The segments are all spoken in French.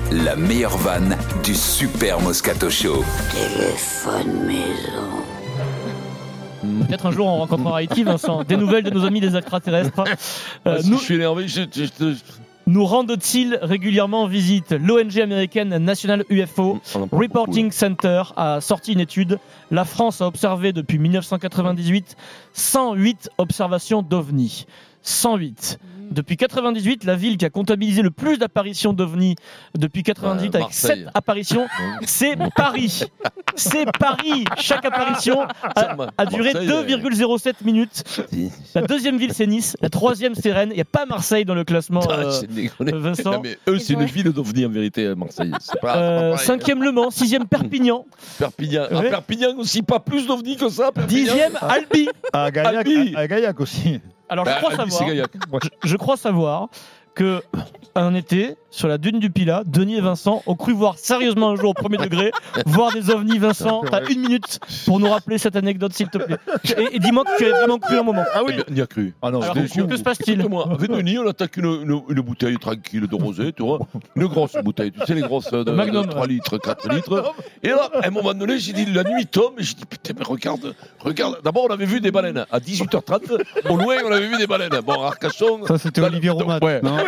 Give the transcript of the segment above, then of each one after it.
la meilleure vanne du Super Moscato Show. Téléphone maison. Peut-être un jour on rencontrera Haïti, Vincent. Des nouvelles de nos amis des extraterrestres. Je suis énervé. Nous rendent-ils régulièrement visite? L'ONG américaine National UFO Reporting Center a sorti une étude. La France a observé depuis 1998 108 observations d'OVNI. 108. Depuis 98, la ville qui a comptabilisé le plus d'apparitions d'OVNI depuis 98 avec Marseille. 7 apparitions, c'est Paris. C'est Paris. Chaque apparition a duré 2,07 minutes. La deuxième ville, c'est Nice. La troisième, c'est Rennes. Il n'y a pas Marseille dans le classement, Vincent. Non, mais eux, c'est une ville d'OVNI en vérité, Marseille. C'est pas pareil, cinquième Le Mans, sixième Perpignan. Perpignan. À Ouais. Perpignan aussi, pas plus d'OVNI que ça. Perpignan. Dixième, Albi. À Gaillac, Albi. à Gaillac aussi. Alors Bah, Albi, c'est Gaillac. je crois savoir que un été, sur la dune du Pilat, Denis et Vincent ont cru voir sérieusement un jour au premier degré, voir des ovnis. Vincent, t'as 1 minute pour nous rappeler cette anecdote, s'il te plaît. Et dis-moi que tu as vraiment cru un moment. Ah oui. On y a cru. Ah non, Alors, je que se passe-t-il? Moi, avec Denis, on attaque une bouteille tranquille de rosé, tu vois. Une grosse bouteille, tu sais, les grosses de Magnum. 3 litres, 4 litres. Et là, à un moment donné, j'ai dit, la nuit tombe, et j'ai dit, putain, mais regarde. D'abord, on avait vu des baleines. À 18h30, au loin, on avait vu des baleines. Bon, à Arcachon. Ça, c'était Olivier Romat. Ouais. Non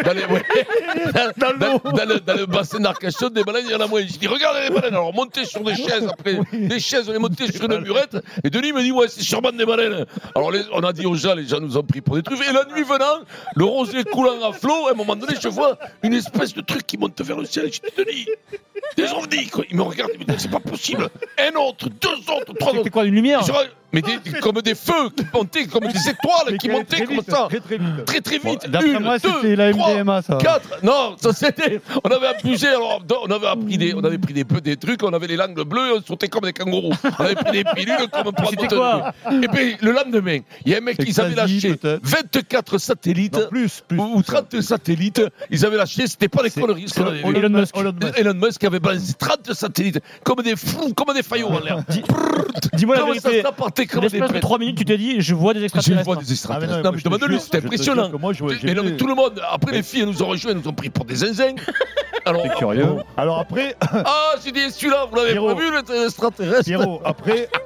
Dans le bassin d'Arcachon, des baleines, il y en a moins. J'ai dit, regardez les baleines. Alors, montez sur des chaises après. Des chaises, on est monté sur une murette. Et Denis me dit, ouais, c'est sûrement des baleines. Alors, on a dit aux gens, les gens nous ont pris pour des trucs. Et la nuit venant, le rosé coulant à flot, à un moment donné, je vois une espèce de truc qui monte vers le ciel. Et je dis, Denis, des ovnis, quoi. Il me regarde, il me dit, c'est pas possible. Un autre, 2 autres, 3 autres. C'était quoi, une lumière? Mais comme des feux qui montaient, comme des étoiles qui montaient comme ça. Très vite. Très très vite. D'après 1, moi, 2, c'était la 3, MDMA, ça. 4. Non, ça c'était. On avait abusé. Alors, on avait pris des trucs. On avait les langues bleues. On sautait comme des kangourous. On avait pris des pilules comme pour C'était quoi? Et puis le lendemain, il y a un mec qui avait lâché peut-être. 24 satellites. Non, plus. Ou 30 satellites. Ils avaient lâché. C'était pas des conneries. Ce qu'on avait vu. Elon Musk. Elon Musk avait balancé 30 satellites comme des fous, comme des faillots en l'air. Dis-moi la Comment vérité. ça partait comme des L'espace de 3 minutes, tu t'es dit, je vois des Je extraterrestres. vois des extraterrestres. Ah, mais non, mais je demande-lui, c'était impressionnant. Mais Mais non, mais tout le monde, après les filles, elles nous ont rejoints, elles nous ont pris pour des zinzins. Alors, C'est curieux. Alors après, ah, j'ai dit, celui-là, vous l'avez Pierrot. pas vu, l'extraterrestre? Pierrot, après,